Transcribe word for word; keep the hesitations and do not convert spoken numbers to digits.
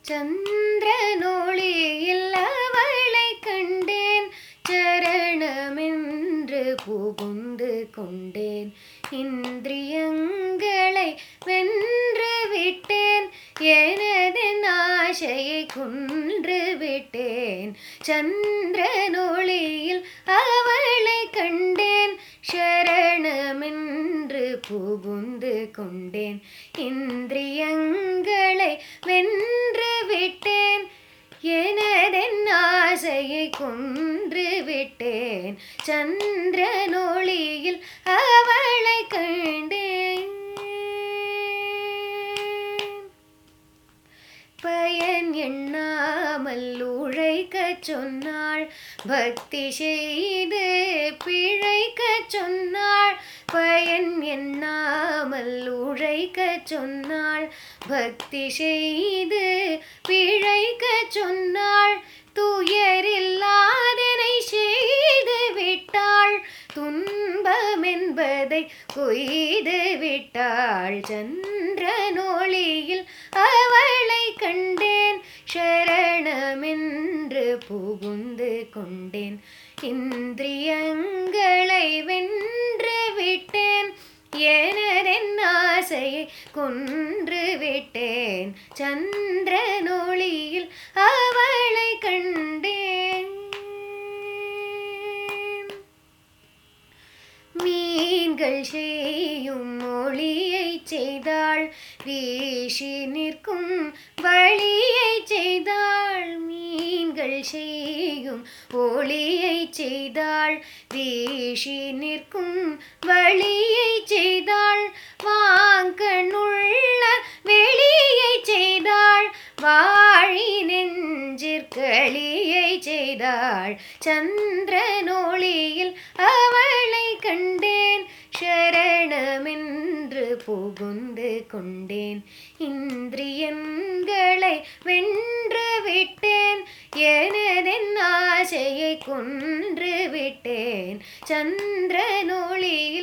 சந்திரனொளியில் அவளை கண்டேன், சரணமென்று புகுந்து கொண்டேன். இந்திரியங்களை வென்று விட்டேன், எனதின் ஆசையை கொன்று விட்டேன். சந்திரனொளியில் அவளை கண்டேன், சரணமென்று புகுந்து கொண்டேன். இந்திரியங்களை வென்று விட்டேன், எனதென் ஆசையை கொன்று விட்டேன். சந்திரனொளியில் அவளை கண்டேன். பயன் எண்ணாமல் உழைக்கச் சொன்னாள், பக்தி செய்து பிழைக்கச் சொன்னாள். பயன் எண்ணாமல் உழைக்கச் சொன்னாள், பக்தி செய்து பிழைக்கச் சொன்னாள். துயரில்லாதனை செய்து விட்டாள், துன்பம் என்பதை கொய்து விட்டாள். சந்திரனொளியில் அவளை கண்டேன், சரணமென்று புகுந்து கொண்டேன். இந்திரியங்களை வென்று விட்டேன், எனதென் ஆசையை கொன்று விட்டேன். சந்திரனொளியில் அவளை கண்டேன். மீன்கள் செய்யும் ஒளியை செய்தாள், வீசி நிற்கும் வழியை செய்தாள். மீன்கள் செய்யும் ஒளியை செய்தாள், வீசி நிற்கும் வழியை செய்தாள். வாங்கண்ணுள்ள வெளியை செய்தாள், வாழி நெஞ்சிற்களியை செய்தாள். சந்திரனொளியில் அவளை கண்டேன், சரணமென்று புகுந்து கொண்டேன். இந்திரியங்களை வென்று விட்டேன், எனதென் ஆசையை கொன்று விட்டேன். சந்திரனொளியில்